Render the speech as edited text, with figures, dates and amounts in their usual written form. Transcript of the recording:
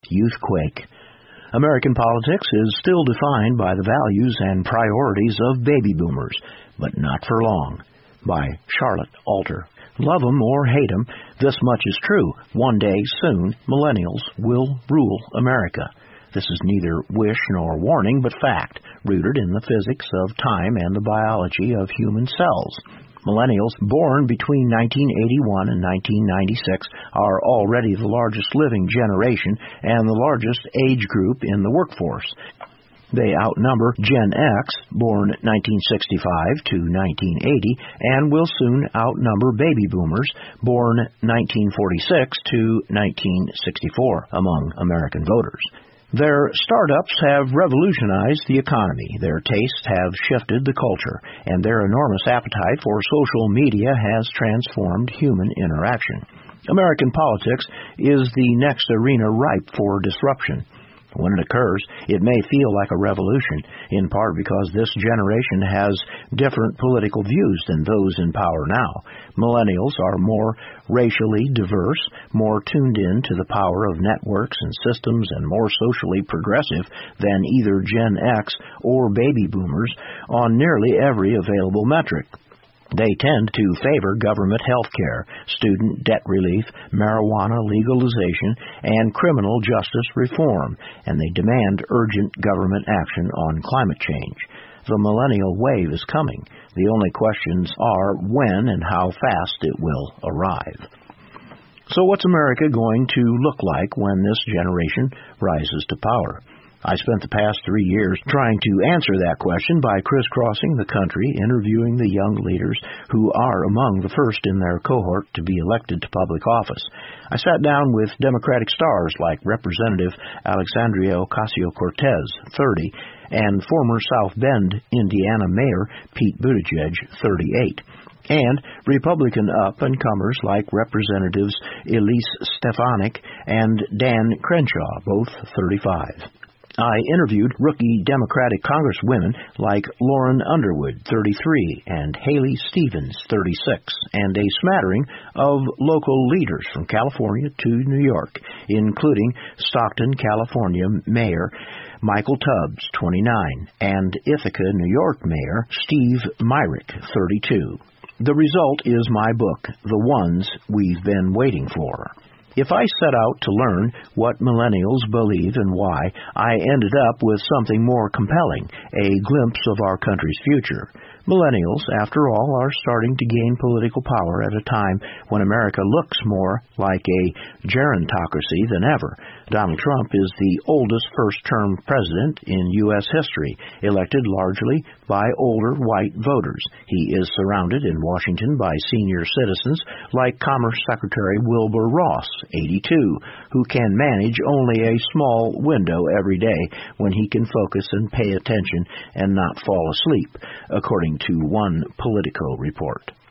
youthquake. American politics is still defined by the values and priorities of baby boomers, but not for long. By Charlotte Alter. Love 'em or hate 'em, this much is true. One day, soon, millennials will rule America. This is neither wish nor warning, but fact, rooted in the physics of time and the biology of human cells. Millennials born between 1981 and 1996 are already the largest living generation and the largest age group in the workforce. They outnumber Gen X, born 1965 to 1980, and will soon outnumber baby boomers, born 1946 to 1964, among American voters. Their startups have revolutionized the economy, their tastes have shifted the culture, and their enormous appetite for social media has transformed human interaction. American politics is the next arena ripe for disruption. When it occurs, it may feel like a revolution, in part because this generation has different political views than those in power now. Millennials are more racially diverse, more tuned in to the power of networks and systems, and more socially progressive than either Gen X or baby boomers on nearly every available metric. They tend to favor government health care, student debt relief, marijuana legalization, and criminal justice reform, and they demand urgent government action on climate change. The millennial wave is coming. The only questions are when and how fast it will arrive. So what's America going to look like when this generation rises to power? I spent the past 3 years trying to answer that question by crisscrossing the country, interviewing the young leaders who are among the first in their cohort to be elected to public office. I sat down with Democratic stars like Representative Alexandria Ocasio-Cortez, 30, and former South Bend, Indiana Mayor Pete Buttigieg, 38. And Republican up-and-comers like Representatives Elise Stefanik and Dan Crenshaw, both 35. I interviewed rookie Democratic Congresswomen like Lauren Underwood, 33, and Haley Stevens, 36, and a smattering of local leaders from California to New York, including Stockton, California Mayor Michael Tubbs, 29, and Ithaca, New York Mayor Steve Myrick, 32. The result is my book, The Ones We've Been Waiting For. If I set out to learn what millennials believe and why, I ended up with something more compelling, a glimpse of our country's future. Millennials, after all, are starting to gain political power at a time when America looks more like a gerontocracy than ever. Donald Trump is the oldest first-term president in U.S. history, elected largely by older white voters. He is surrounded in Washington by senior citizens like Commerce Secretary Wilbur Ross, 82, who can manage only a small window every day when he can focus and pay attention and not fall asleep, according to one Politico report.